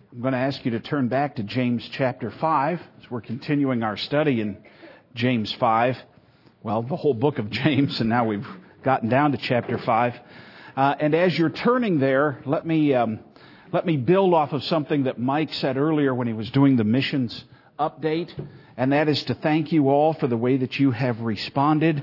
I'm going to ask you to turn back to James chapter 5 as we're continuing our study in James 5. Well, the whole book of James, and now we've gotten down to chapter 5. And as you're turning there, let me build off of something that Mike said earlier when he was doing the missions update, and that is to thank you all for the way that you have responded.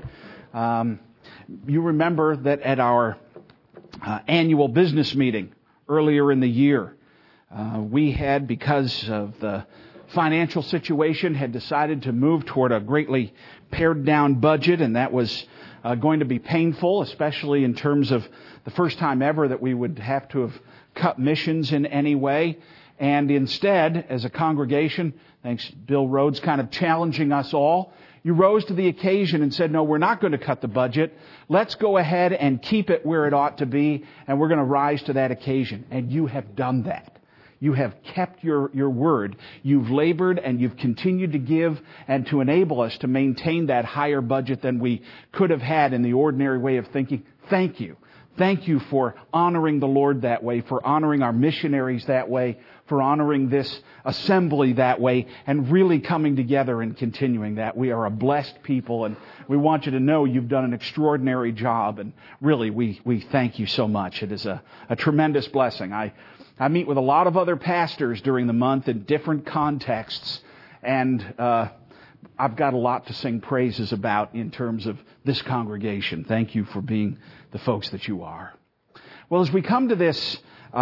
You remember that at our annual business meeting earlier in the year, we had, because of the financial situation, had decided to move toward a greatly pared down budget, and that was going to be painful, especially in terms of the first time ever that we would have to have cut missions in any way. And instead, as a congregation, thanks Bill Rhodes kind of challenging us all, you rose to the occasion and said, no, we're not going to cut the budget. Let's go ahead and keep it where it ought to be, and we're going to rise to that occasion. And you have done that. You have kept your word. You've labored and you've continued to give and to enable us to maintain that higher budget than we could have had in the ordinary way of thinking. Thank you. Thank you for honoring the Lord that way, for honoring our missionaries that way, for honoring this assembly that way, and really coming together and continuing that. We are a blessed people, and we want you to know you've done an extraordinary job, and really we thank you so much. It is a tremendous blessing. I meet with a lot of other pastors during the month in different contexts, and I've got a lot to sing praises about in terms of this congregation. Thank you for being the folks that you are. Well, as we come to this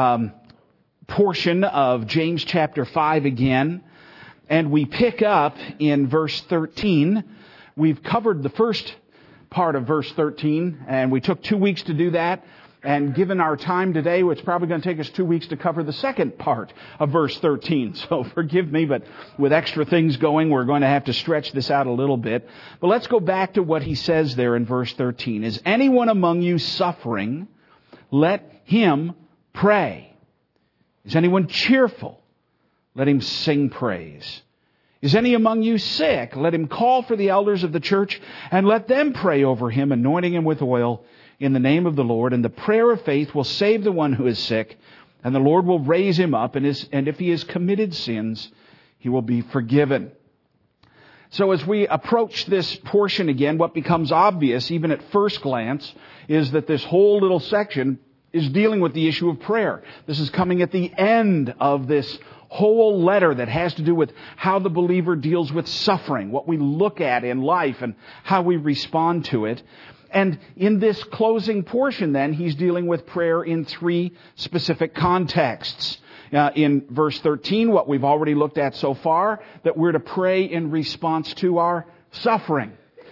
portion of James chapter 5 again, and we pick up in verse 13, we've covered the first part of verse 13, and we took 2 weeks to do that. And given our time today, it's probably going to take us 2 weeks to cover the second part of verse 13. So forgive me, but with extra things going, we're going to have to stretch this out a little bit. But let's go back to what he says there in verse 13. Is anyone among you suffering? Let him pray. Is anyone cheerful? Let him sing praise. Is any among you sick? Let him call for the elders of the church and let them pray over him, anointing him with oil in the name of the Lord. And the prayer of faith will save the one who is sick, and the Lord will raise him up, and if he has committed sins, he will be forgiven. So as we approach this portion again, what becomes obvious, even at first glance, is that this whole little section is dealing with the issue of prayer. This is coming at the end of this whole letter that has to do with how the believer deals with suffering, what we look at in life and how we respond to it. And in this closing portion then, he's dealing with prayer in three specific contexts. In verse 13, what we've already looked at so far, that we're to pray in response to our suffering.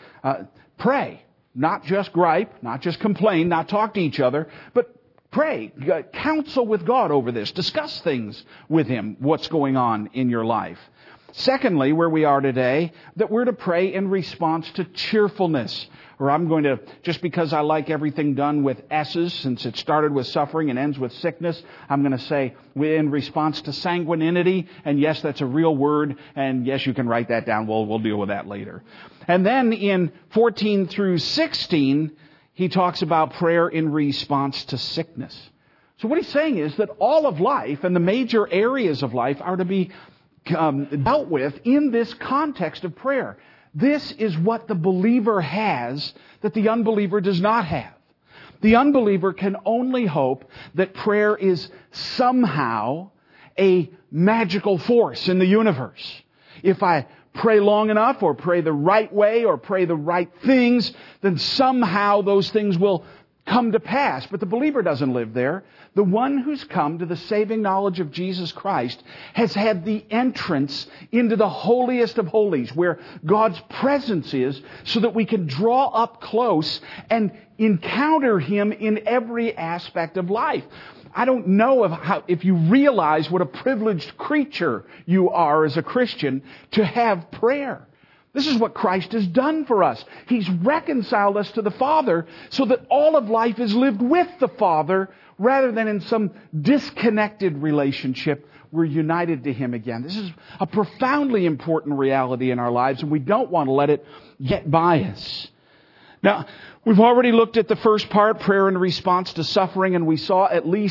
Pray, not just gripe, not just complain, not talk to each other, but pray, counsel with God over this. Discuss things with Him, what's going on in your life. Secondly, where we are today, that we're to pray in response to cheerfulness. Or I'm going to, just because I like everything done with S's, since it started with suffering and ends with sickness, I'm going to say we're in response to sanguinity. And yes, that's a real word. And yes, you can write that down. We'll deal with that later. And then in 14 through 16, he talks about prayer in response to sickness. So what he's saying is that all of life and the major areas of life are to be dealt with in this context of prayer. This is what the believer has that the unbeliever does not have. The unbeliever can only hope that prayer is somehow a magical force in the universe. If I pray long enough or pray the right way or pray the right things, then somehow those things will come to pass. But the believer doesn't live there. The one who's come to the saving knowledge of Jesus Christ has had the entrance into the holiest of holies, where God's presence is, so that we can draw up close and encounter Him in every aspect of life. I don't know if you realize what a privileged creature you are as a Christian to have prayer. This is what Christ has done for us. He's reconciled us to the Father so that all of life is lived with the Father rather than in some disconnected relationship. We're united to Him again. This is a profoundly important reality in our lives, and we don't want to let it get by us. Now, we've already looked at the first part, prayer in response to suffering, and we saw at least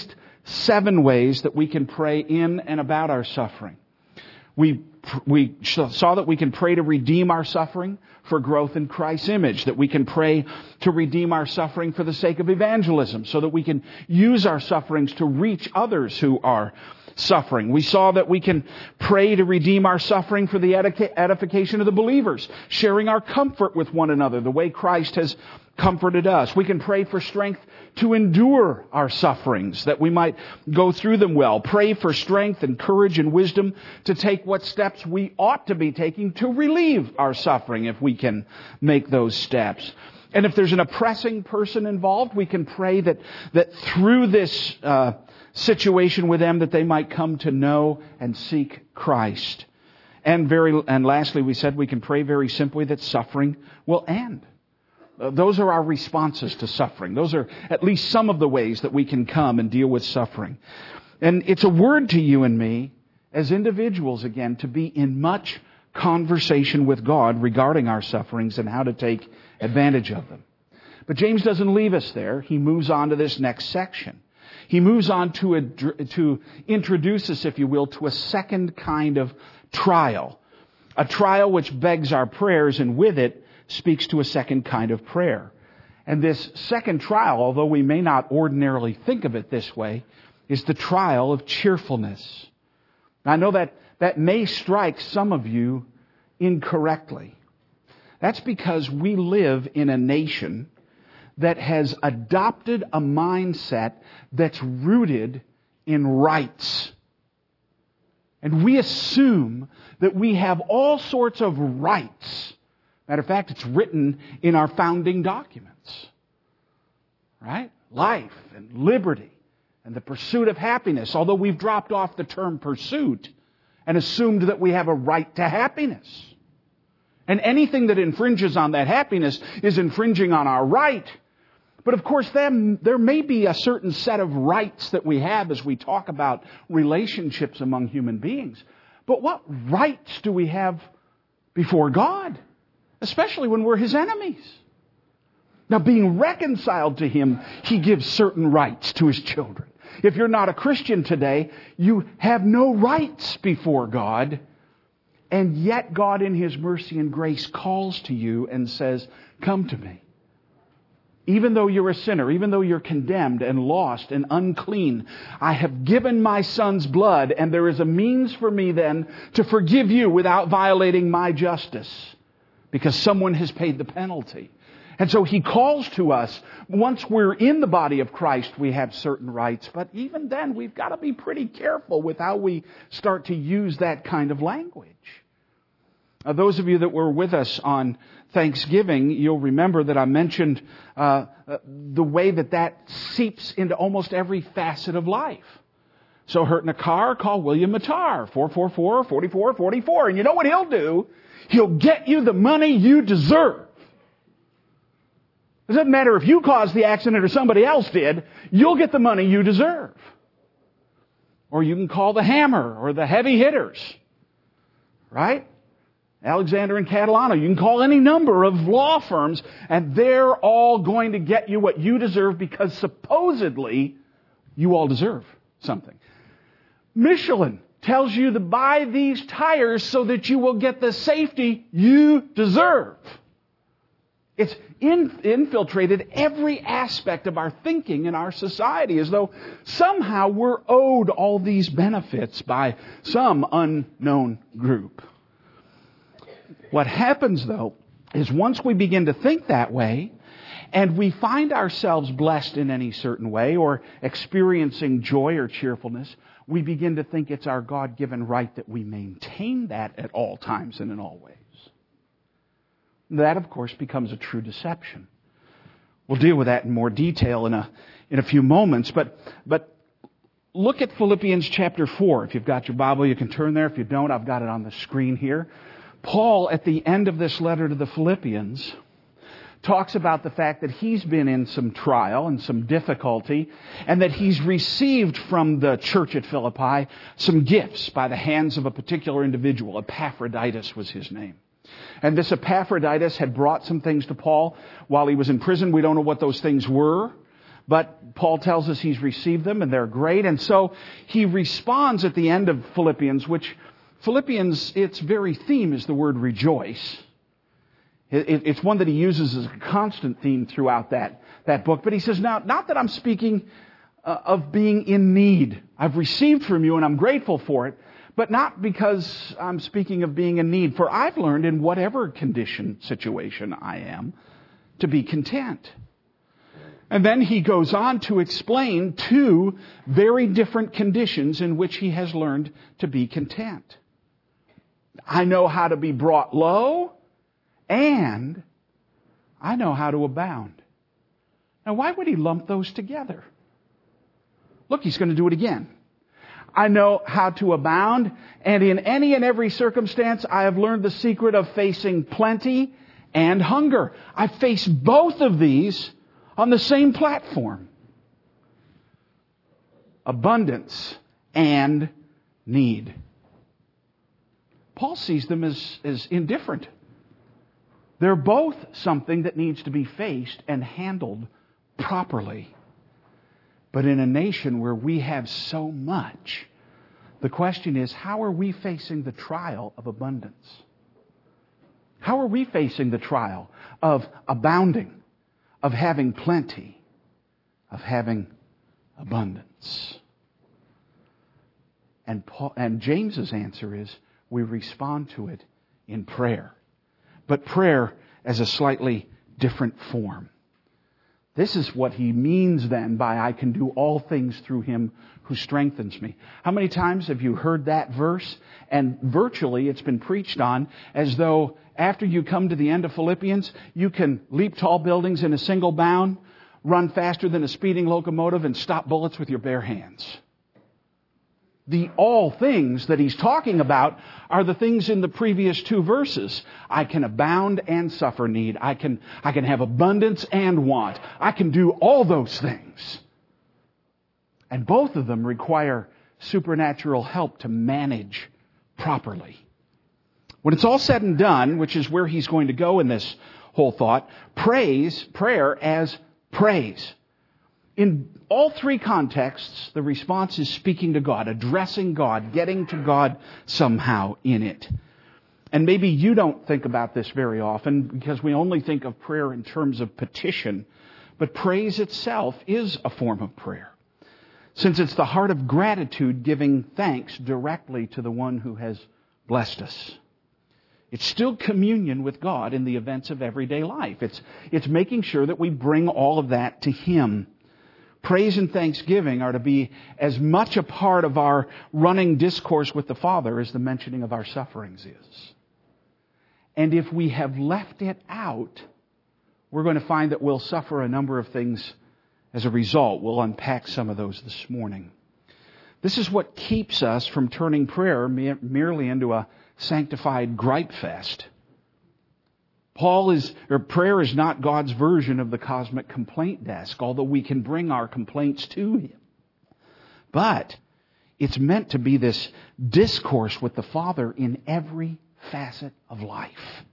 7 ways that we can pray in and about our suffering. We saw that we can pray to redeem our suffering for growth in Christ's image, that we can pray to redeem our suffering for the sake of evangelism, so that we can use our sufferings to reach others who are suffering. We saw that we can pray to redeem our suffering for the edification of the believers, sharing our comfort with one another the way Christ has comforted us. We can pray for strength to endure our sufferings, that we might go through them well. Pray for strength and courage and wisdom to take what steps we ought to be taking to relieve our suffering, if we can make those steps. And if there's an oppressing person involved, we can pray that through this situation with them, that they might come to know and seek Christ. And lastly, we said we can pray very simply that suffering will end. Those are our responses to suffering. Those are at least some of the ways that we can come and deal with suffering. And it's a word to you and me as individuals, again, to be in much conversation with God regarding our sufferings and how to take advantage of them. But James doesn't leave us there. He moves on to this next section. He moves on to introduce us, if you will, to a second kind of trial. A trial which begs our prayers, and with it speaks to a second kind of prayer. And this second trial, although we may not ordinarily think of it this way, is the trial of cheerfulness. I know that may strike some of you incorrectly. That's because we live in a nation that has adopted a mindset that's rooted in rights. And we assume that we have all sorts of rights. Matter of fact, it's written in our founding documents. Right? Life and liberty and the pursuit of happiness. Although we've dropped off the term pursuit and assumed that we have a right to happiness. And anything that infringes on that happiness is infringing on our right. But of course, there may be a certain set of rights that we have as we talk about relationships among human beings. But what rights do we have before God? Especially when we're His enemies. Now, being reconciled to Him, He gives certain rights to His children. If you're not a Christian today, you have no rights before God. And yet God in His mercy and grace calls to you and says, come to me. Even though you're a sinner, even though you're condemned and lost and unclean, I have given my Son's blood, and there is a means for me then to forgive you without violating my justice, because someone has paid the penalty. And so He calls to us. Once we're in the body of Christ, we have certain rights. But even then, we've got to be pretty careful with how we start to use that kind of language. Those of you that were with us on Thanksgiving, you'll remember that I mentioned the way that seeps into almost every facet of life. So hurt in a car, call William Mattar, 444-4444. And you know what he'll do? He'll get you the money you deserve. It doesn't matter if you caused the accident or somebody else did, you'll get the money you deserve. Or you can call the hammer or the heavy hitters. Right? Alexander and Catalano. You can call any number of law firms, and they're all going to get you what you deserve because supposedly you all deserve something. Michelin tells you to buy these tires so that you will get the safety you deserve. It's infiltrated every aspect of our thinking in our society, as though somehow we're owed all these benefits by some unknown group. What happens, though, is once we begin to think that way, and we find ourselves blessed in any certain way, or experiencing joy or cheerfulness, we begin to think it's our God-given right that we maintain that at all times and in all ways. That, of course, becomes a true deception. We'll deal with that in more detail in a few moments, but look at Philippians chapter 4. If you've got your Bible, you can turn there. If you don't, I've got it on the screen here. Paul, at the end of this letter to the Philippians, talks about the fact that he's been in some trial and some difficulty, and that he's received from the church at Philippi some gifts by the hands of a particular individual. Epaphroditus was his name. And this Epaphroditus had brought some things to Paul while he was in prison. We don't know what those things were, But Paul tells us he's received them and they're great. And so he responds at the end of Philippians, which Philippians, its very theme is the word rejoice. It's one that he uses as a constant theme throughout that book. But he says, now, not that I'm speaking of being in need. I've received from you and I'm grateful for it, but not because I'm speaking of being in need. For I've learned in whatever condition, situation I am, to be content. And then he goes on to explain two very different conditions in which he has learned to be content. I know how to be brought low, and I know how to abound. Now, why would he lump those together? Look, he's going to do it again. I know how to abound, and in any and every circumstance, I have learned the secret of facing plenty and hunger. I face both of these on the same platform. Abundance and need. Paul sees them as indifferent. They're both something that needs to be faced and handled properly. But in a nation where we have so much, the question is, how are we facing the trial of abundance? How are we facing the trial of abounding, of having plenty, of having abundance? And James's answer is, we respond to it in prayer. But prayer as a slightly different form. This is what he means then by I can do all things through him who strengthens me. How many times have you heard that verse? And virtually it's been preached on as though after you come to the end of Philippians, you can leap tall buildings in a single bound, run faster than a speeding locomotive, and stop bullets with your bare hands. The all things that he's talking about are the things in the previous two verses. I can abound and suffer need. I can have abundance and want. I can do all those things. And both of them require supernatural help to manage properly. When it's all said and done, which is where he's going to go in this whole thought, prayer as praise. In all three contexts, the response is speaking to God, addressing God, getting to God somehow in it. And maybe you don't think about this very often because we only think of prayer in terms of petition. But praise itself is a form of prayer, since it's the heart of gratitude giving thanks directly to the one who has blessed us. It's still communion with God in the events of everyday life. It's making sure that we bring all of that to Him. Praise and thanksgiving are to be as much a part of our running discourse with the Father as the mentioning of our sufferings is. And if we have left it out, we're going to find that we'll suffer a number of things as a result. We'll unpack some of those this morning. This is what keeps us from turning prayer merely into a sanctified gripe fest. Prayer is not God's version of the cosmic complaint desk, although we can bring our complaints to Him. But it's meant to be this discourse with the Father in every facet of life.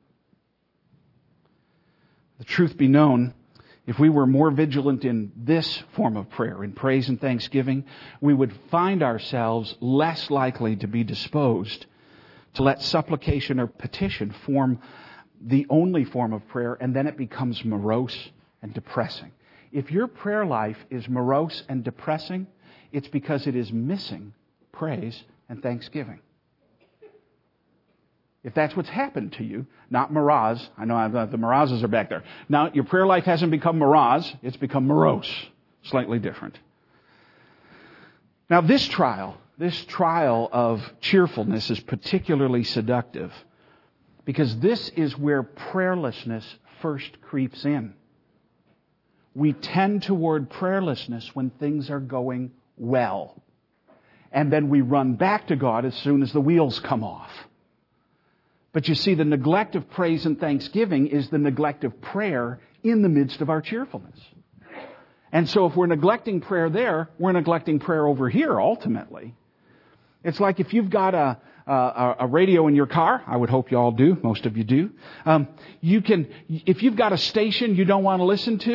The truth be known, if we were more vigilant in this form of prayer, in praise and thanksgiving, we would find ourselves less likely to be disposed to let supplication or petition form the only form of prayer, and then it becomes morose and depressing. If your prayer life is morose and depressing, it's because it is missing praise and thanksgiving. If that's what's happened to you, not mirage. I know the mirages are back there. Now, your prayer life hasn't become mirage, it's become morose. Slightly different. Now, this trial of cheerfulness is particularly seductive, because this is where prayerlessness first creeps in. We tend toward prayerlessness when things are going well. And then we run back to God as soon as the wheels come off. But you see, the neglect of praise and thanksgiving is the neglect of prayer in the midst of our cheerfulness. And so if we're neglecting prayer there, we're neglecting prayer over here ultimately. It's like if you've got a radio in your car. I would hope you all do. Most of you do. If you've got a station you don't want to listen to,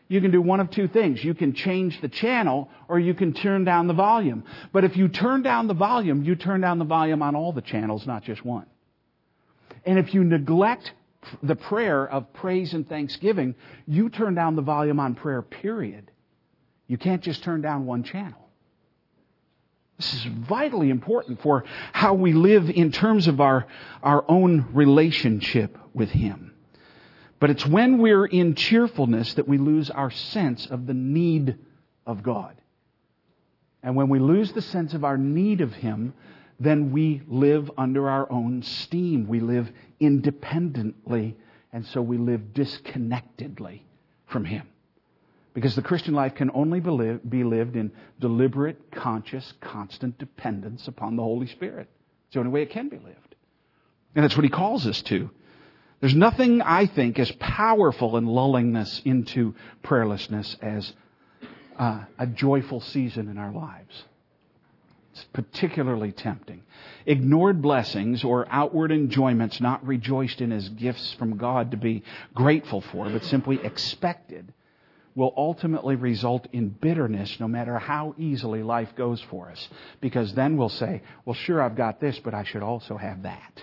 you can do one of two things. You can change the channel or you can turn down the volume. But if you turn down the volume, you turn down the volume on all the channels, not just one. And if you neglect the prayer of praise and thanksgiving, you turn down the volume on prayer, period. You can't just turn down one channel. This is vitally important for how we live in terms of our own relationship with Him. But it's when we're in cheerfulness that we lose our sense of the need of God. And when we lose the sense of our need of Him, then we live under our own steam. We live independently, and so we live disconnectedly from Him. Because the Christian life can only be lived in deliberate, conscious, constant dependence upon the Holy Spirit. It's the only way it can be lived. And that's what He calls us to. There's nothing, I think, as powerful in lulling us into prayerlessness as a joyful season in our lives. It's particularly tempting. Ignored blessings or outward enjoyments not rejoiced in as gifts from God to be grateful for, but simply expected, will ultimately result in bitterness no matter how easily life goes for us. Because then we'll say, well, sure, I've got this, but I should also have that.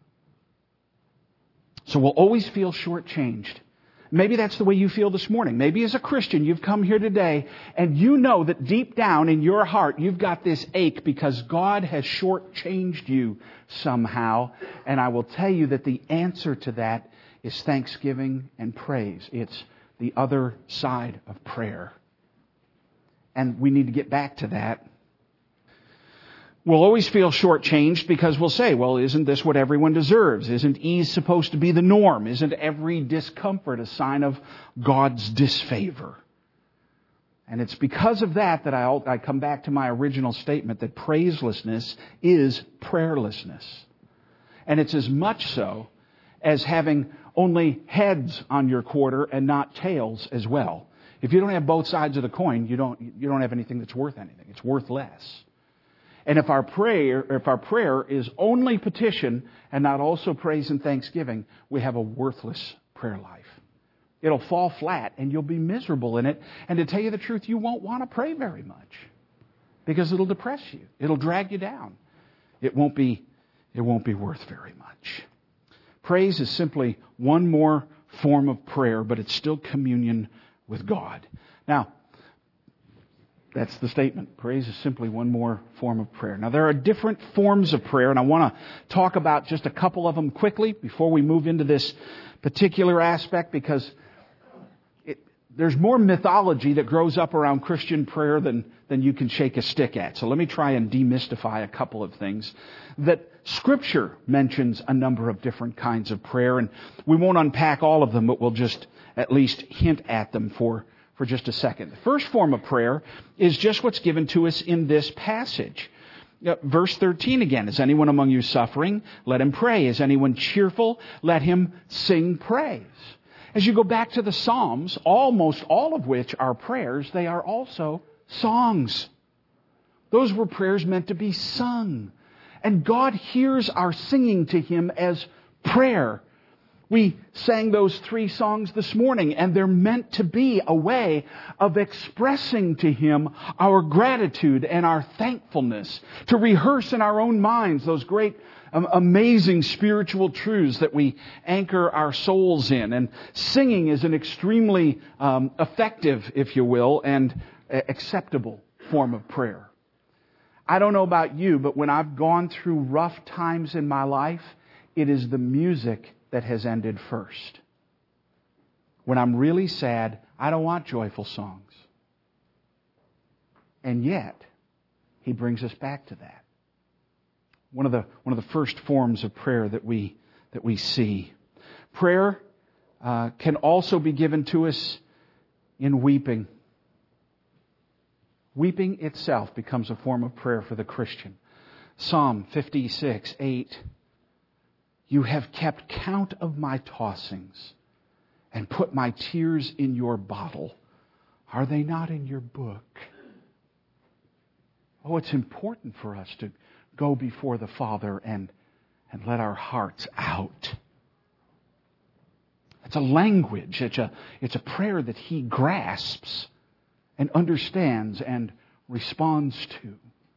So we'll always feel shortchanged. Maybe that's the way you feel this morning. Maybe as a Christian, you've come here today and you know that deep down in your heart, you've got this ache because God has shortchanged you somehow. And I will tell you that the answer to that is thanksgiving and praise. It's the other side of prayer. And we need to get back to that. We'll always feel shortchanged because we'll say, well, isn't this what everyone deserves? Isn't ease supposed to be the norm? Isn't every discomfort a sign of God's disfavor? And it's because of that that I come back to my original statement that praiselessness is prayerlessness. And it's as much so as having only heads on your quarter and not tails as well. If you don't have both sides of the coin, you don't have anything that's worth anything. It's worth less. And if our prayer is only petition and not also praise and thanksgiving, we have a worthless prayer life. It'll fall flat and you'll be miserable in it. And to tell you the truth, you won't want to pray very much because it'll depress you. It'll drag you down. It won't be worth very much. Praise is simply one more form of prayer, but it's still communion with God. Now, that's the statement. Praise is simply one more form of prayer. Now, there are different forms of prayer, and I want to talk about just a couple of them quickly before we move into this particular aspect, because there's more mythology that grows up around Christian prayer than you can shake a stick at. So let me try and demystify a couple of things. That Scripture mentions a number of different kinds of prayer, and we won't unpack all of them, but we'll just at least hint at them for just a second. The first form of prayer is just what's given to us in this passage. Verse 13 again, is anyone among you suffering? Let him pray. Is anyone cheerful? Let him sing praise. As you go back to the Psalms, almost all of which are prayers, they are also songs. Those were prayers meant to be sung. And God hears our singing to Him as prayer. We sang those 3 songs this morning, and they're meant to be a way of expressing to Him our gratitude and our thankfulness, to rehearse in our own minds those great, amazing spiritual truths that we anchor our souls in. And singing is an extremely effective, if you will, and acceptable form of prayer. I don't know about you, but when I've gone through rough times in my life, it is the music that has ended first. When I'm really sad, I don't want joyful songs. And yet, He brings us back to that. One of the first forms of prayer that we see. Prayer can also be given to us in weeping. Weeping itself becomes a form of prayer for the Christian. Psalm 56:8. You have kept count of my tossings and put my tears in your bottle. Are they not in your book? Oh, it's important for us to go before the Father and let our hearts out. It's a language. It's a prayer that He grasps and understands and responds to.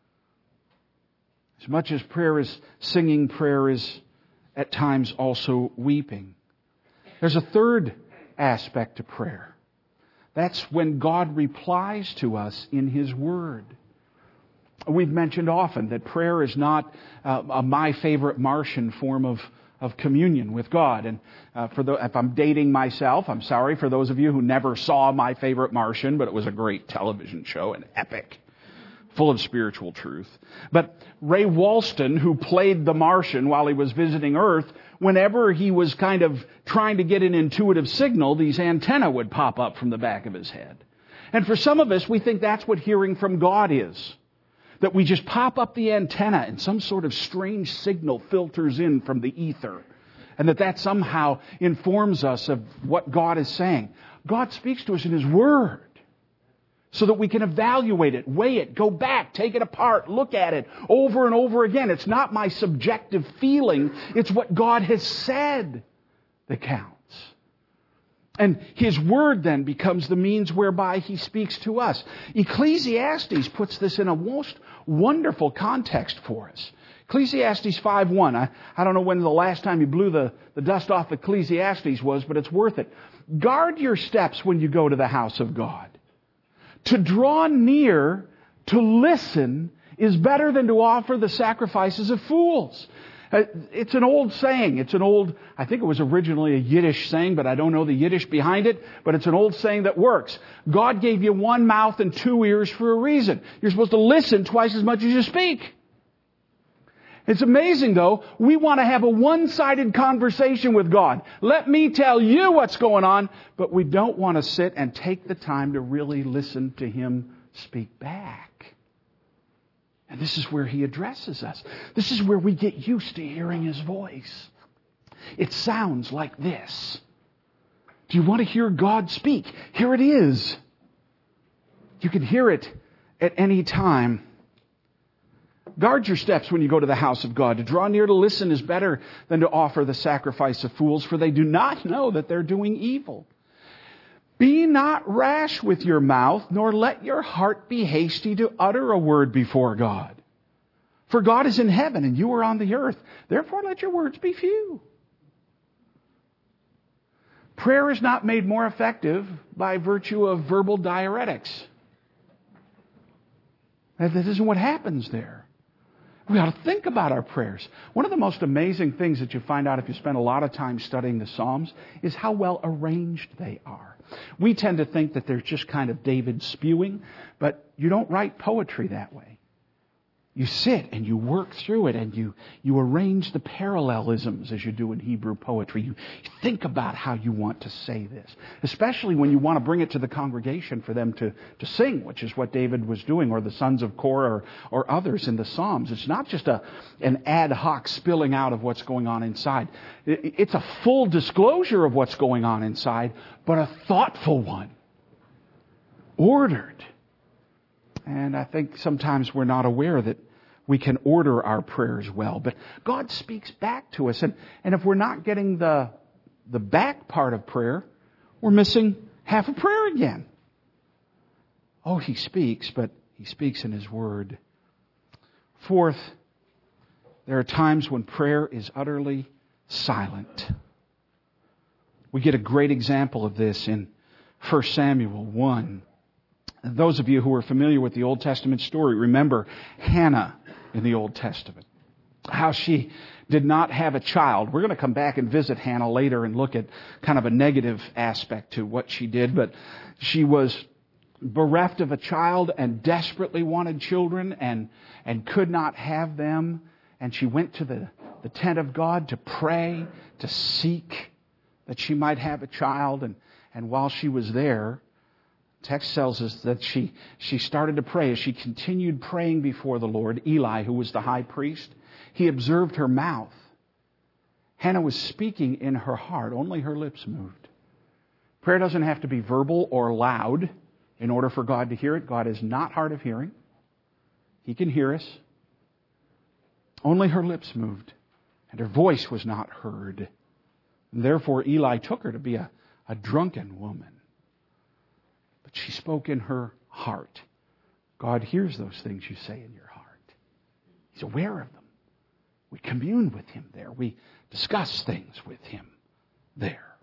As much as prayer is singing, prayer is at times also weeping. There's a third aspect to prayer. That's when God replies to us in His Word. We've mentioned often that prayer is not a my favorite Martian form of communion with God. And if I'm dating myself, I'm sorry for those of you who never saw My Favorite Martian, but it was a great television show, an epic, full of spiritual truth. But Ray Walston, who played the Martian while he was visiting Earth, whenever he was kind of trying to get an intuitive signal, these antennae would pop up from the back of his head. And for some of us, we think that's what hearing from God is. That we just pop up the antenna and some sort of strange signal filters in from the ether. And that somehow informs us of what God is saying. God speaks to us in His Word. So that we can evaluate it, weigh it, go back, take it apart, look at it over and over again. It's not my subjective feeling. It's what God has said that counts. And His Word then becomes the means whereby He speaks to us. Ecclesiastes puts this in a most wonderful context for us. Ecclesiastes 5:1. I don't know when the last time you blew the dust off Ecclesiastes was, but it's worth it. Guard your steps when you go to the house of God. To draw near, to listen, is better than to offer the sacrifices of fools. It's an old saying. I think it was originally a Yiddish saying, but I don't know the Yiddish behind it. But it's an old saying that works. God gave you one mouth and two ears for a reason. You're supposed to listen twice as much as you speak. It's amazing, though. We want to have a one-sided conversation with God. Let me tell you what's going on. But we don't want to sit and take the time to really listen to Him speak back. And this is where He addresses us. This is where we get used to hearing His voice. It sounds like this. Do you want to hear God speak? Here it is. You can hear it at any time. Guard your steps when you go to the house of God. To draw near to listen is better than to offer the sacrifice of fools, for they do not know that they're doing evil. Be not rash with your mouth, nor let your heart be hasty to utter a word before God. For God is in heaven, and you are on the earth. Therefore let your words be few. Prayer is not made more effective by virtue of verbal diuretics. That isn't what happens there. We ought to think about our prayers. One of the most amazing things that you find out if you spend a lot of time studying the Psalms is how well arranged they are. We tend to think that they're just kind of David spewing, but you don't write poetry that way. You sit and you work through it and you arrange the parallelisms as you do in Hebrew poetry. You think about how you want to say this, especially when you want to bring it to the congregation for them to sing, which is what David was doing, or the sons of Korah or others in the Psalms. It's not just an ad hoc spilling out of what's going on inside. It's a full disclosure of what's going on inside, but a thoughtful one. Ordered. And I think sometimes we're not aware that we can order our prayers well. But God speaks back to us. And if we're not getting the back part of prayer, we're missing half of prayer again. Oh, He speaks, but He speaks in His Word. Fourth, there are times when prayer is utterly silent. We get a great example of this in 1 Samuel 1. Those of you who are familiar with the Old Testament story, remember Hannah in the Old Testament. How she did not have a child. We're going to come back and visit Hannah later and look at kind of a negative aspect to what she did. But she was bereft of a child and desperately wanted children and could not have them. And she went to the tent of God to pray, to seek that she might have a child. And while she was there, text tells us that she started to pray. As she continued praying before the Lord, Eli, who was the high priest, he observed her mouth. Hannah was speaking in her heart. Only her lips moved. Prayer doesn't have to be verbal or loud in order for God to hear it. God is not hard of hearing. He can hear us. Only her lips moved, and her voice was not heard. And therefore Eli took her to be a drunken woman. But she spoke in her heart. God hears those things you say in your heart. He's aware of them. We commune with Him there. We discuss things with Him there.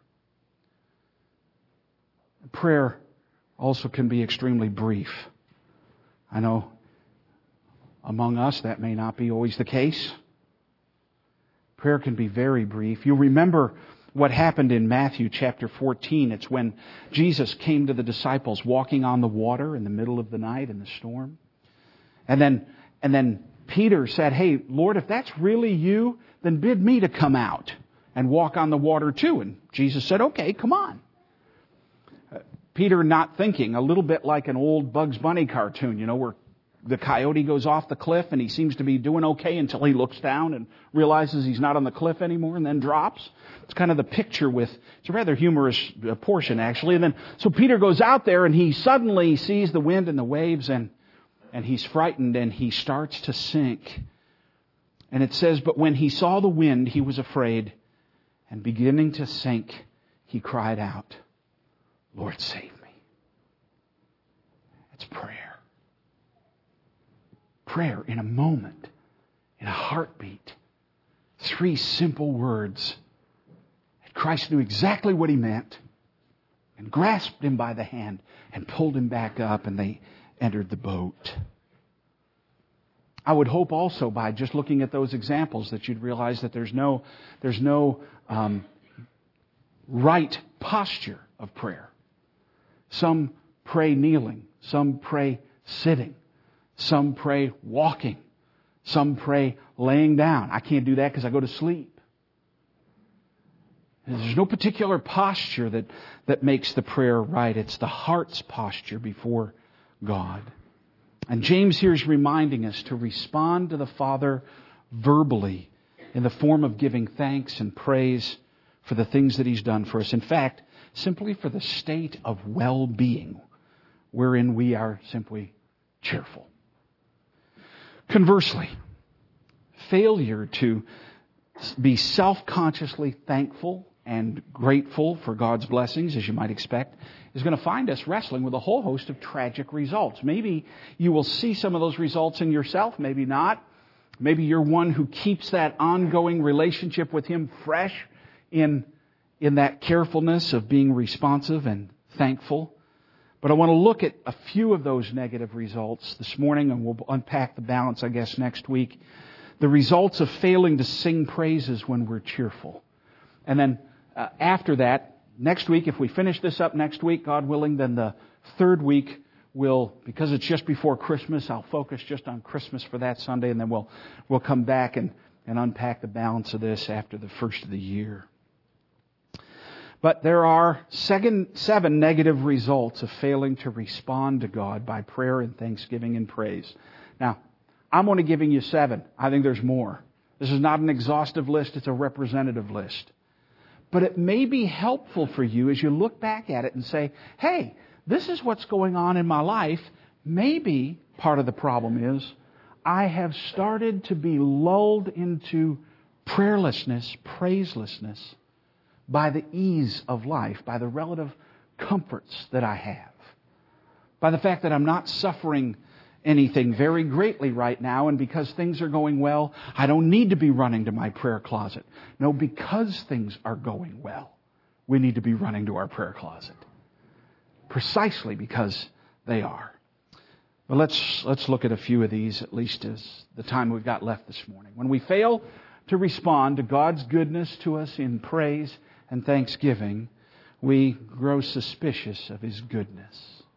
Prayer also can be extremely brief. I know among us that may not be always the case. Prayer can be very brief. You remember what happened in Matthew chapter 14. It's when Jesus came to the disciples walking on the water in the middle of the night in the storm. And then Peter said, "Hey, Lord, if that's really you, then bid me to come out and walk on the water too." And Jesus said, "Okay, come on." Peter not thinking, a little bit like an old Bugs Bunny cartoon, where the coyote goes off the cliff and he seems to be doing okay until he looks down and realizes he's not on the cliff anymore and then drops. It's kind of the picture it's a rather humorous portion actually. And then, so Peter goes out there and he suddenly sees the wind and the waves and he's frightened and he starts to sink. And it says, but when he saw the wind, he was afraid, and beginning to sink, he cried out, "Lord, save me." It's prayer. Prayer in a moment, in a heartbeat. 3 simple words. Christ knew exactly what he meant and grasped him by the hand and pulled him back up, and they entered the boat. I would hope also by just looking at those examples that you'd realize that there's no right posture of prayer. Some pray kneeling. Some pray sitting. Some pray walking. Some pray laying down. I can't do that because I go to sleep. There's no particular posture that makes the prayer right. It's the heart's posture before God. And James here is reminding us to respond to the Father verbally in the form of giving thanks and praise for the things that He's done for us. In fact, simply for the state of well-being wherein we are simply cheerful. Conversely, failure to be self-consciously thankful and grateful for God's blessings, as you might expect, is going to find us wrestling with a whole host of tragic results. Maybe you will see some of those results in yourself, maybe not. Maybe you're one who keeps that ongoing relationship with Him fresh in that carefulness of being responsive and thankful. But I want to look at a few of those negative results this morning, and we'll unpack the balance, I guess, next week. The results of failing to sing praises when we're cheerful. And then after that, next week, if we finish this up next week, God willing, then the third week will, because it's just before Christmas, I'll focus just on Christmas for that Sunday, and then we'll come back and unpack the balance of this after the first of the year. But there are 7 negative results of failing to respond to God by prayer and thanksgiving and praise. Now, I'm only giving you 7. I think there's more. This is not an exhaustive list, it's a representative list. But it may be helpful for you as you look back at it and say, hey, this is what's going on in my life. Maybe part of the problem is I have started to be lulled into prayerlessness, praiselessness, by the ease of life, by the relative comforts that I have, by the fact that I'm not suffering anything very greatly right now, and because things are going well, I don't need to be running to my prayer closet. No, because things are going well, we need to be running to our prayer closet. Precisely because they are. But let's look at a few of these, at least as the time we've got left this morning. When we fail to respond to God's goodness to us in praise and thanksgiving, we grow suspicious of His goodness.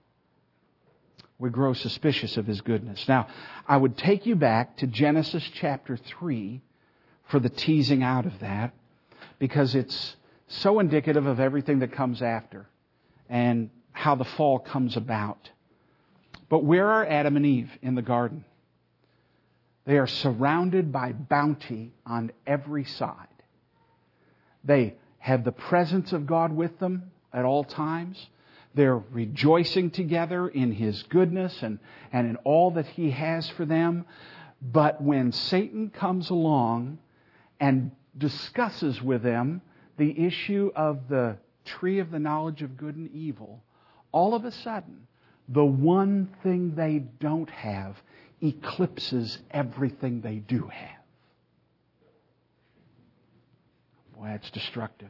We grow suspicious of His goodness. Now, I would take you back to Genesis chapter 3 for the teasing out of that, because it's so indicative of everything that comes after and how the fall comes about. But where are Adam and Eve in the garden? They are surrounded by bounty on every side. They have the presence of God with them at all times. They're rejoicing together in His goodness and in all that He has for them. But when Satan comes along and discusses with them the issue of the tree of the knowledge of good and evil, all of a sudden, the one thing they don't have eclipses everything they do have. Boy, that's destructive.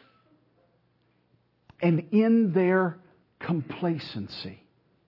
And in their complacency,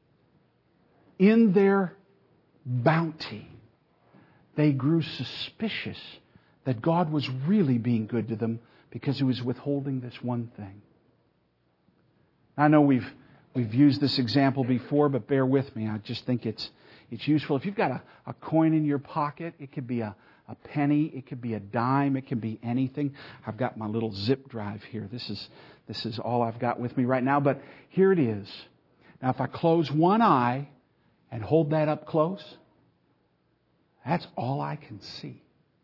in their bounty, they grew suspicious that God was really being good to them because He was withholding this one thing. I know we've used this example before, but bear with me. I just think it's useful. If you've got a coin in your pocket, it could be a penny, it could be a dime, it can be anything. I've got my little zip drive here. This is all I've got with me right now, but here it is. Now, if I close one eye and hold that up close, that's all I can see.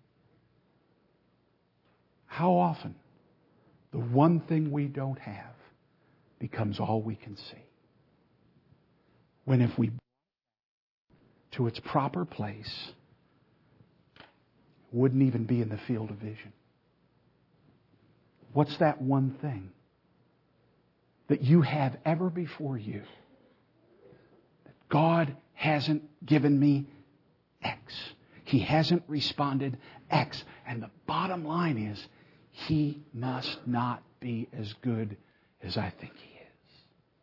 How often the one thing we don't have becomes all we can see? When if we to its proper place, it wouldn't even be in the field of vision. What's that one thing that you have ever before you that God hasn't given me X? He hasn't responded X. And the bottom line is, He must not be as good as I think He is.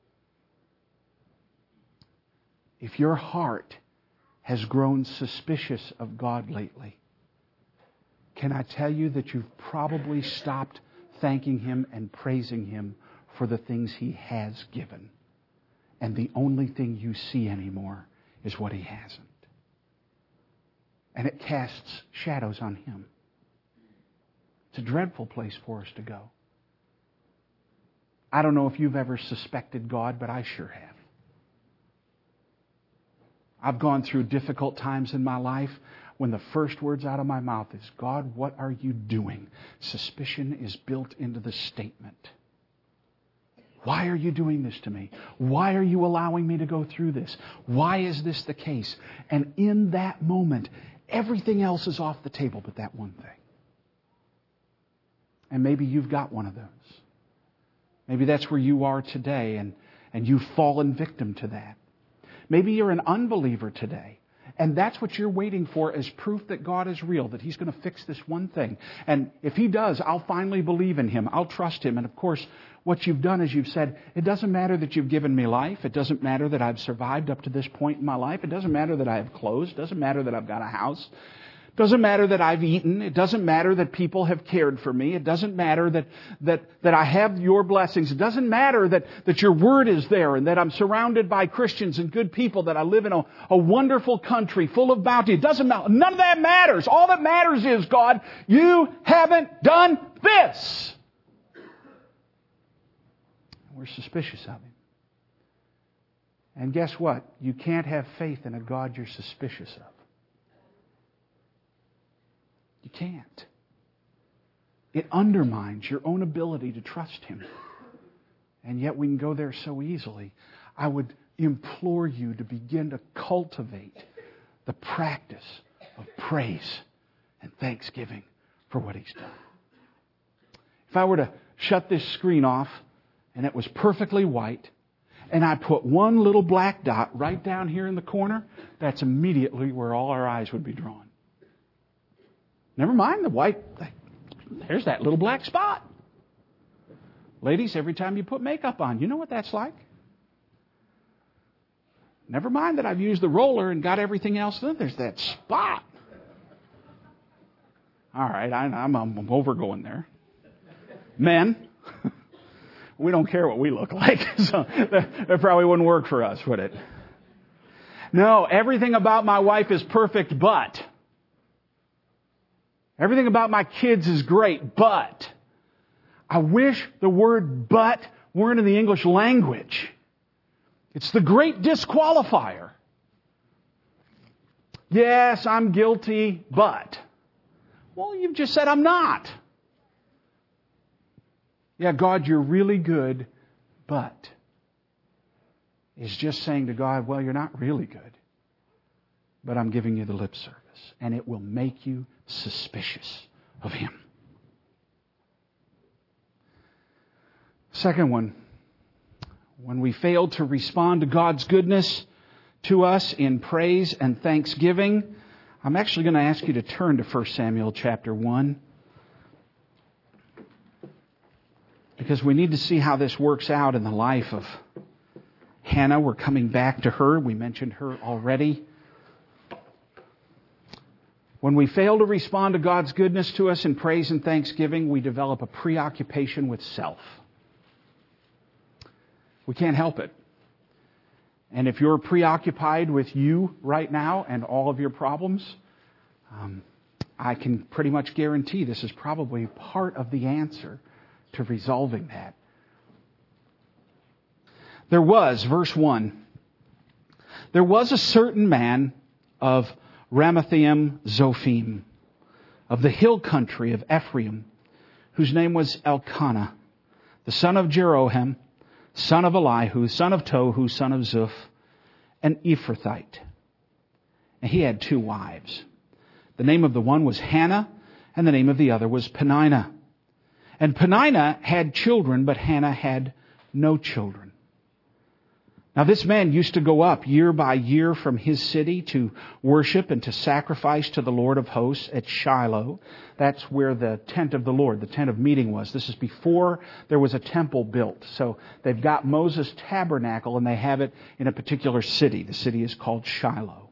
If your heart has grown suspicious of God lately, can I tell you that you've probably stopped thanking Him and praising Him for the things He has given. And the only thing you see anymore is what He hasn't. And it casts shadows on Him. It's a dreadful place for us to go. I don't know if you've ever suspected God, but I sure have. I've gone through difficult times in my life when the first words out of my mouth is, God, what are you doing? Suspicion is built into the statement. Why are you doing this to me? Why are you allowing me to go through this? Why is this the case? And in that moment, everything else is off the table but that one thing. And maybe you've got one of those. Maybe that's where you are today and you've fallen victim to that. Maybe you're an unbeliever today. And that's what you're waiting for as proof that God is real, that He's going to fix this one thing. And if He does, I'll finally believe in Him. I'll trust Him. And of course, what you've done is you've said, it doesn't matter that you've given me life. It doesn't matter that I've survived up to this point in my life. It doesn't matter that I have clothes. It doesn't matter that I've got a house. It doesn't matter that I've eaten. It doesn't matter that people have cared for me. It doesn't matter that I have your blessings. It doesn't matter that your word is there and that I'm surrounded by Christians and good people, that I live in a wonderful country full of bounty. It doesn't matter. None of that matters. All that matters is, God, you haven't done this. We're suspicious of Him. And guess what? You can't have faith in a God you're suspicious of. You can't. It undermines your own ability to trust Him. And yet we can go there so easily. I would implore you to begin to cultivate the practice of praise and thanksgiving for what He's done. If I were to shut this screen off and it was perfectly white, and I put one little black dot right down here in the corner, that's immediately where all our eyes would be drawn. Never mind the white. There's that little black spot. Ladies, every time you put makeup on, you know what that's like. Never mind that I've used the roller and got everything else done. There's that spot. All right, I'm overgoing there. Men, we don't care what we look like, so that probably wouldn't work for us, would it? No, everything about my wife is perfect, but... Everything about my kids is great, but I wish the word but weren't in the English language. It's the great disqualifier. Yes, I'm guilty, but. Well, you've just said I'm not. Yeah, God, you're really good, but. Is just saying to God, well, you're not really good, but I'm giving you the lip service. And it will make you suspicious of Him. Second one, when we fail to respond to God's goodness to us in praise and thanksgiving, I'm actually going to ask you to turn to 1 Samuel chapter 1. Because we need to see how this works out in the life of Hannah. We're coming back to her. We mentioned her already. When we fail to respond to God's goodness to us in praise and thanksgiving, we develop a preoccupation with self. We can't help it. And if you're preoccupied with you right now and all of your problems, I can pretty much guarantee this is probably part of the answer to resolving that. There was, verse 1, there was a certain man of Ramathaim Zophim, of the hill country of Ephraim, whose name was Elkanah, the son of Jeroham, son of Elihu, son of Tohu, son of Zuph, an Ephrathite. And he had 2 wives. The name of the one was Hannah, and the name of the other was Peninnah. And Peninnah had children, but Hannah had no children. Now this man used to go up year by year from his city to worship and to sacrifice to the Lord of hosts at Shiloh. That's where the tent of the Lord, the tent of meeting was. This is before there was a temple built. So they've got Moses' tabernacle and they have it in a particular city. The city is called Shiloh.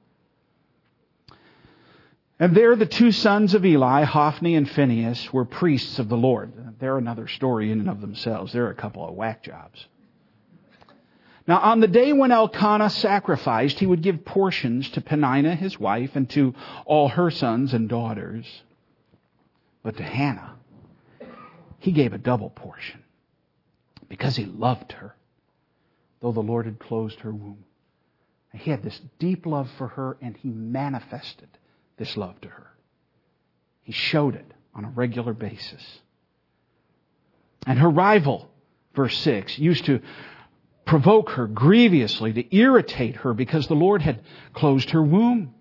And there the 2 sons of Eli, Hophni and Phinehas, were priests of the Lord. They're another story in and of themselves. They're a couple of whack jobs. Now, on the day when Elkanah sacrificed, he would give portions to Peninnah, his wife, and to all her sons and daughters. But to Hannah, he gave a double portion because he loved her, though the Lord had closed her womb. He had this deep love for her, and he manifested this love to her. He showed it on a regular basis. And her rival, verse 6, used to provoke her grievously, to irritate her, because the Lord had closed her womb.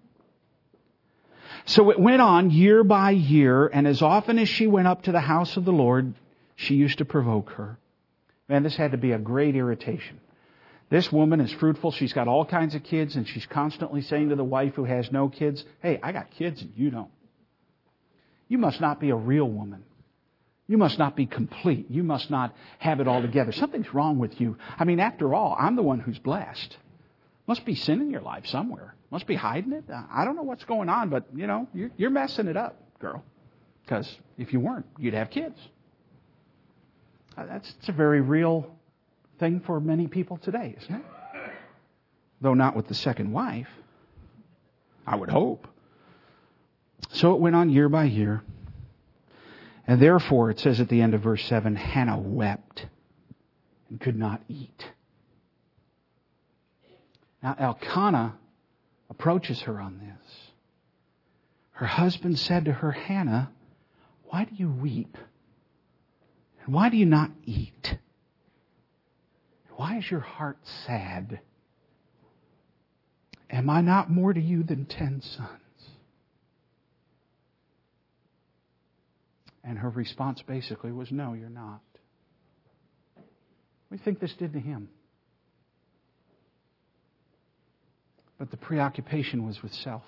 So it went on year by year, and as often as she went up to the house of the Lord, she used to provoke her. Man, this had to be a great irritation. This woman is fruitful. She's got all kinds of kids, and she's constantly saying to the wife who has no kids, "Hey, I got kids and you don't. You must not be a real woman. You must not be complete. You must not have it all together. Something's wrong with you. I mean, after all, I'm the one who's blessed. Must be sin in your life somewhere. Must be hiding it. I don't know what's going on, but, you're messing it up, girl. Because if you weren't, you'd have kids." It's a very real thing for many people today, isn't it? Though not with the second wife. I would hope. So it went on year by year. And therefore, it says at the end of verse 7, Hannah wept and could not eat. Now Elkanah approaches her on this. Her husband said to her, "Hannah, why do you weep? And why do you not eat? Why is your heart sad? Am I not more to you than 10 sons?" And her response basically was, "No, you're not." What do you think this did to him? But the preoccupation was with self.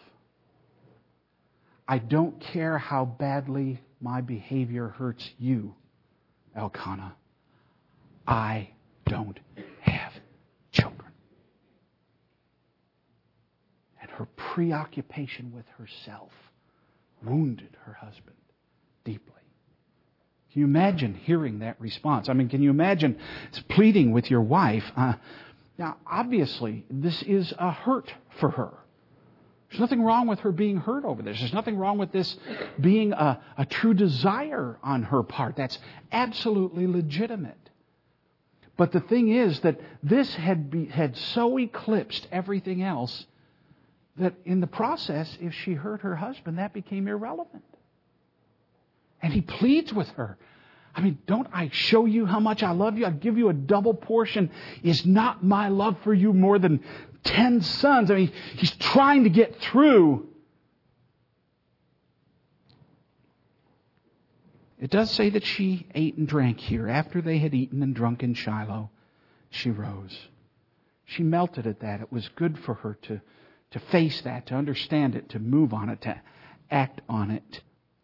I don't care how badly my behavior hurts you, Elkanah. I don't have children. And her preoccupation with herself wounded her husband deeply. Can you imagine hearing that response? I mean, can you imagine pleading with your wife? Now, obviously, this is a hurt for her. There's nothing wrong with her being hurt over this. There's nothing wrong with this being a true desire on her part. That's absolutely legitimate. But the thing is that this had so eclipsed everything else that in the process, if she hurt her husband, that became irrelevant. And he pleads with her. I mean, don't I show you how much I love you? I'll give you a double portion. Is not my love for you more than 10 sons? I mean, he's trying to get through. It does say that she ate and drank here. After they had eaten and drunk in Shiloh, she rose. She melted at that. It was good for her to face that, to understand it, to move on it, to act on it.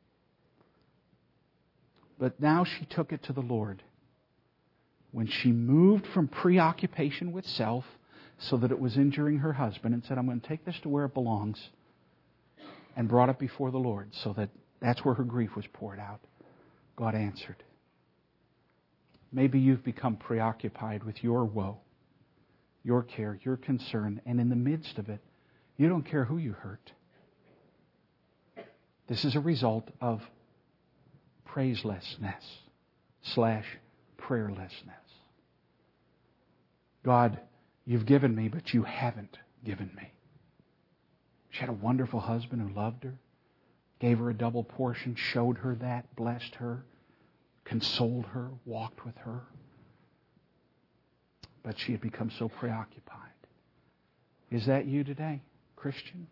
But now she took it to the Lord. When she moved from preoccupation with self so that it was injuring her husband and said, I'm going to take this to where it belongs, and brought it before the Lord so that that's where her grief was poured out, God answered. Maybe you've become preoccupied with your woe, your care, your concern, and in the midst of it, you don't care who you hurt. This is a result of praiselessness/prayerlessness. God, you've given me, but you haven't given me. She had a wonderful husband who loved her, gave her a double portion, showed her that, blessed her, consoled her, walked with her. But she had become so preoccupied. Is that you today, Christian?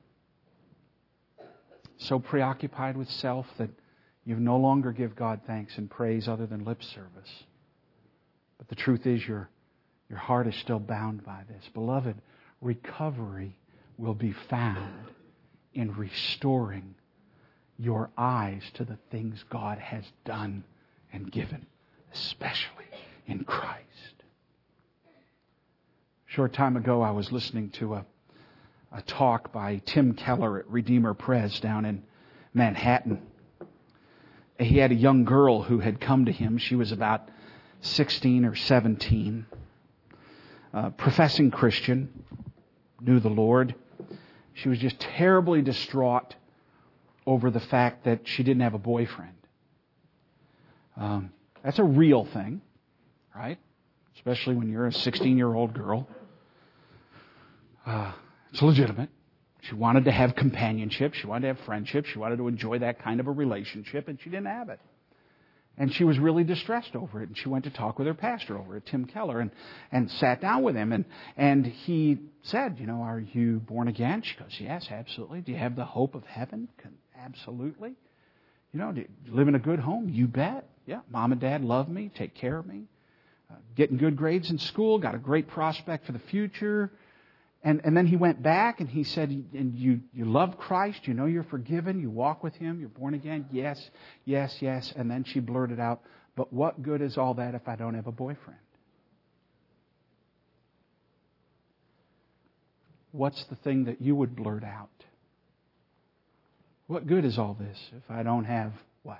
So preoccupied with self that you no longer give God thanks and praise other than lip service. But the truth is your heart is still bound by this. Beloved, recovery will be found in restoring your eyes to the things God has done and given, especially in Christ. A short time ago, I was listening to a talk by Tim Keller at Redeemer Press down in Manhattan. He had a young girl who had come to him. She was about 16 or 17. Professing Christian, knew the Lord. She was just terribly distraught over the fact that she didn't have a boyfriend. That's a real thing, right? Especially when you're a 16-year-old girl. It's legitimate. She wanted to have companionship. She wanted to have friendship. She wanted to enjoy that kind of a relationship, and she didn't have it. And she was really distressed over it. And she went to talk with her pastor over it, Tim Keller, and sat down with him. And he said, are you born again? She goes, yes, absolutely. Do you have the hope of heaven? Absolutely. Do you live in a good home? You bet. Yeah, Mom and Dad love me, take care of me. Getting good grades in school, got a great prospect for the future. And then he went back and he said, and you love Christ, you're forgiven, you walk with Him, you're born again? Yes, yes, yes. And then she blurted out, but what good is all that if I don't have a boyfriend? What's the thing that you would blurt out? What good is all this if I don't have what?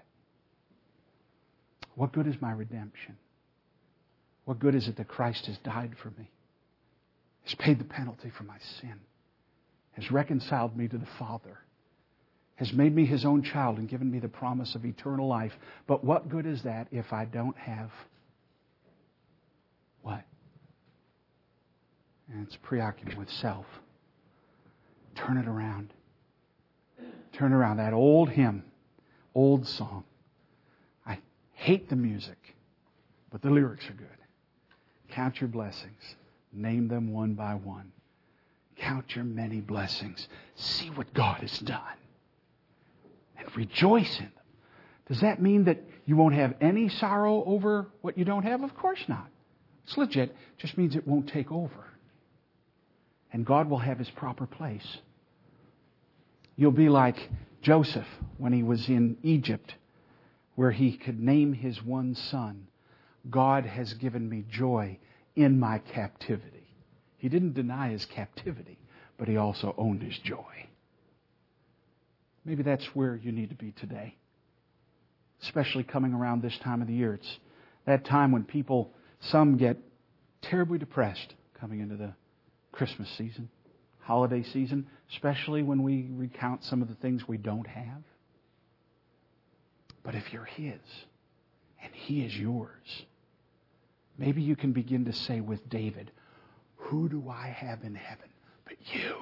What good is my redemption? What good is it that Christ has died for me? Has paid the penalty for my sin, has reconciled me to the Father, has made me His own child and given me the promise of eternal life. But what good is that if I don't have what? And it's preoccupied with self. Turn it around. Turn around. That old hymn, old song. I hate the music, but the lyrics are good. Count your blessings. Name them one by one. Count your many blessings. See what God has done. And rejoice in them. Does that mean that you won't have any sorrow over what you don't have? Of course not. It's legit. It just means it won't take over. And God will have His proper place. You'll be like Joseph when he was in Egypt, where he could name his one son, God has given me joy in my captivity. He didn't deny his captivity, but he also owned his joy. Maybe that's where you need to be today, especially coming around this time of the year. It's that time when some get terribly depressed coming into the Christmas season, holiday season, especially when we recount some of the things we don't have. But if you're His and He is yours, maybe you can begin to say with David, who do I have in heaven but you?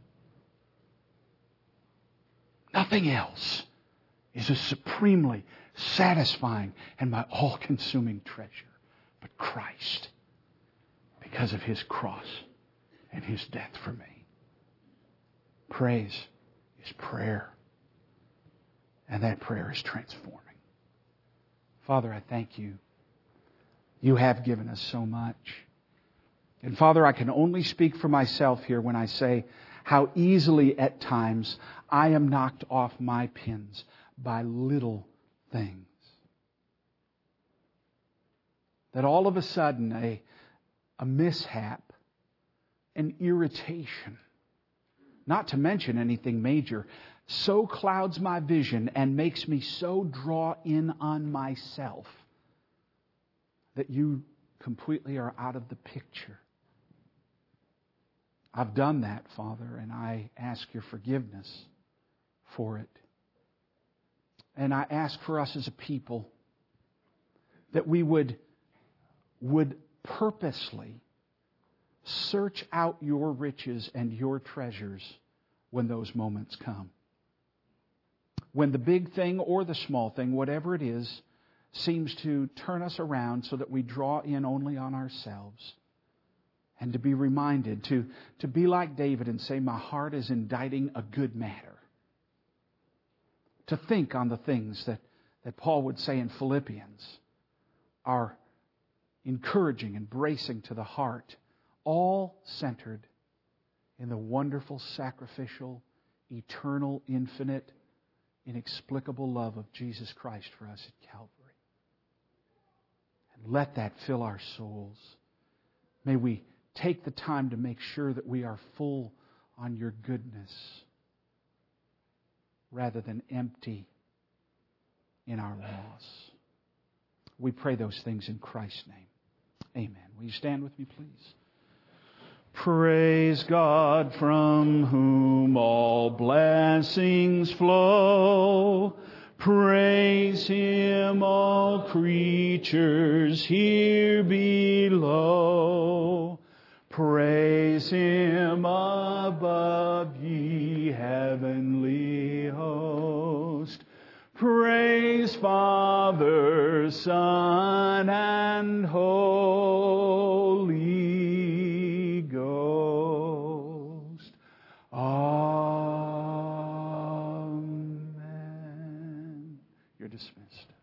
Nothing else is as supremely satisfying and my all-consuming treasure but Christ, because of His cross and His death for me. Praise is prayer, and that prayer is transforming. Father, I thank You. You have given us so much. And Father, I can only speak for myself here when I say how easily at times I am knocked off my pins by little things. That all of a sudden a mishap, an irritation, not to mention anything major, so clouds my vision and makes me so draw in on myself that You completely are out of the picture. I've done that, Father, and I ask Your forgiveness for it. And I ask for us as a people that we would purposely search out Your riches and Your treasures when those moments come. When the big thing or the small thing, whatever it is, seems to turn us around so that we draw in only on ourselves. And to be reminded, to be like David and say, my heart is inditing a good matter. To think on the things that Paul would say in Philippians are encouraging and bracing to the heart, all centered in the wonderful, sacrificial, eternal, infinite, inexplicable love of Jesus Christ for us at Calvary. And let that fill our souls. May we take the time to make sure that we are full on Your goodness rather than empty in our loss. We pray those things in Christ's name. Amen. Will you stand with me, please? Praise God, from whom all blessings flow. Praise Him, all creatures here below. Praise Him above, ye heavenly host. Praise Father, Son, and Holy Ghost. Amen. You're dismissed.